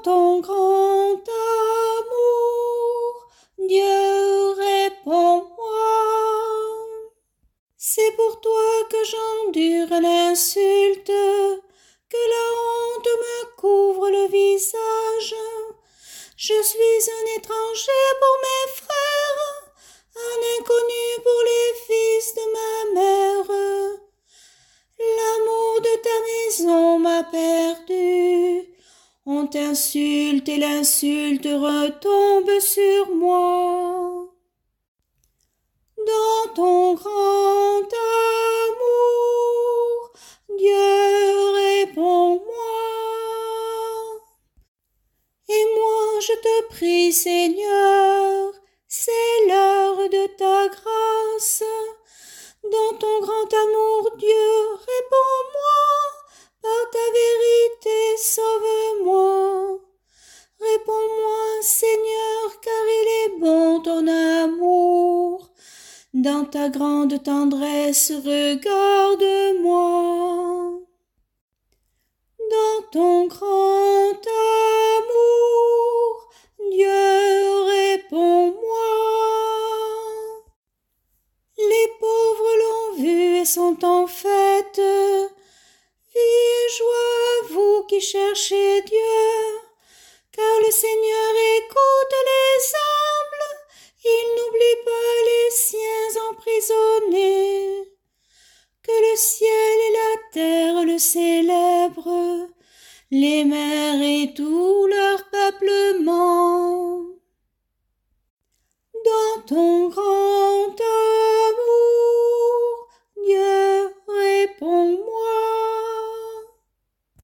ton grand amour, Dieu, réponds-moi. C'est pour toi que j'endure l'insulte, que la honte me couvre le visage. Je suis un étranger pour mes frères, un inconnu pour les fils de ma mère. L'amour de ta maison m'a perdu. On t'insulte et l'insulte retombe sur moi. Dans ton grand amour, Dieu, réponds-moi. Et moi je te prie, Seigneur, c'est l'heure de ta grâce. Dans ton grand amour, Dieu, réponds-moi. Par ta vérité, sauve-moi. Réponds-moi, Seigneur, car il est bon ton amour. Dans ta grande tendresse, regarde-moi. Dans ton grand amour, Dieu, réponds-moi. Les pauvres l'ont vu et sont en fête. Vie et joie à vous qui cherchez Dieu, car le Seigneur écoute les humbles, il n'oublie pas les siens emprisonnés. Que le ciel et la terre le célèbrent, les mers et tout